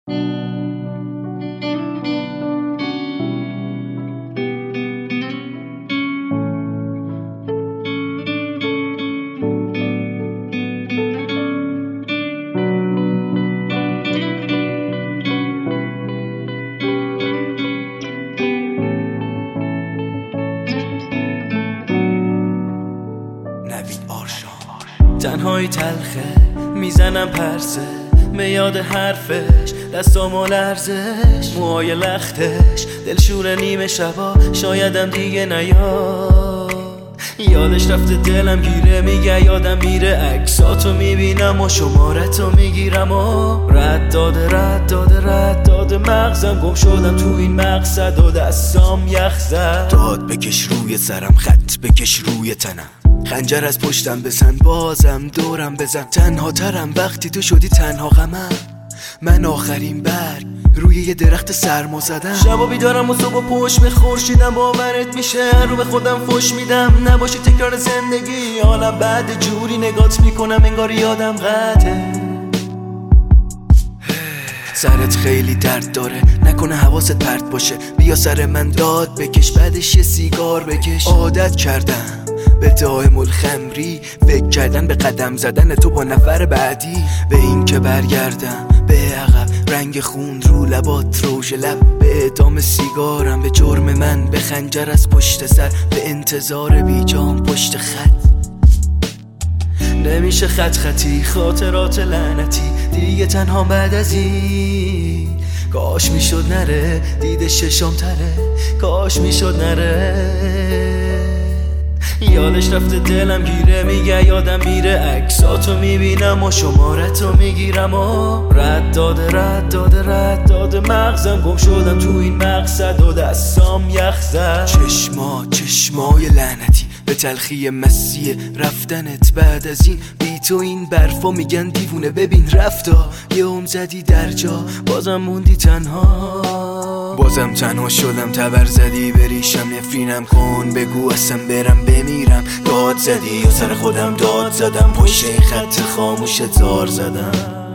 تنهایی تلخه میزنم پرسه به یاد حرفش، دستامو لرزش، موهای لختش، دلشور نیمه شبا شایدم دیگه نیاد. یادش رفته دلم گیره، میگه یادم میره، عکساتو میبینم و شمارتو میگیرم و رد داده مغزم، گم شدم تو این مقصد و دستام یخ زد. داد بکش روی سرم، خط بکش روی تنم، خنجر از پشتم بزن، بازم دورم بزن. تنها ترم وقتی تو شدی تنها غمم، من آخرین برگ روی یه درخت سرما زدم. شبا بیدارم و صبح پشت به خورشیدم، باورت میشه رو به خودم فش میدم. نباشی تکرار زندگی، حالم بعد جوری نگات میکنم انگار یادم قطعه. سرت خیلی درد داره، نکنه حواست پرت باشه، بیا سر من داد بکش، بعدش یه سیگار بکش. عادت کردم به دائم الخمری، فکر کردن به قدم زدن تو با نفر بعدی، به این که برگردم به عقب، رنگ خون رو لبات، روژ لب، به اعدام سیگارم، به جرم من، به خنجر از پشت سر، به انتظار بیجام پشت خط. نمیشه خط خطی، خاطرات لعنتی دیگه تنها بعد از این. کاش میشد نره، دید ششم تره، کاش میشد نره. یادش رفته دلم گیره، میگه یادم میره، عکساتو میبینم و شمارتو میگیرم و رد داده مغزم، گم شدم تو این مقصد و دستام یخ زد. چشمای لعنتی به تلخی مسیح رفتنت بعد از این، بی تو این برفا میگن دیوونه، ببین رفتا یه زدی در جا، بازم موندی تنها. بازم تنها شدم، تبر زدی بریشم، نفرینم کن، بگو اصلا برم بمیرم. داد زدی یا سر خودم داد زدم، پشت این خط خاموش زار زدم.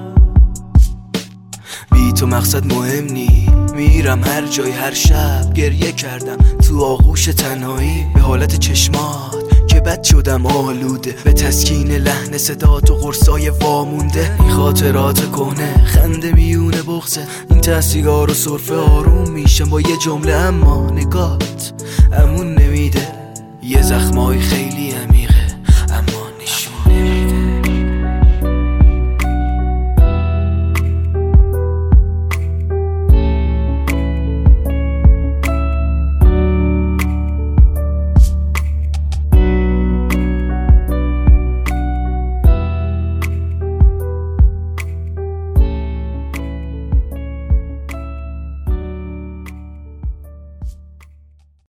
بی تو مقصد مهم نی، میرم هر جای هر شب، گریه کردم تو آغوش تنهایی، به حالت چشمات که بد شدم آلوده، به تسکین لحن صدات و قرصای وامونده. این خاطرات کهنه، خنده میونه بغزه، این ته سیگار و سرفه آروم میشم با یه جمله، اما نگات امون نمیده. یه زخمای خیلی عمیق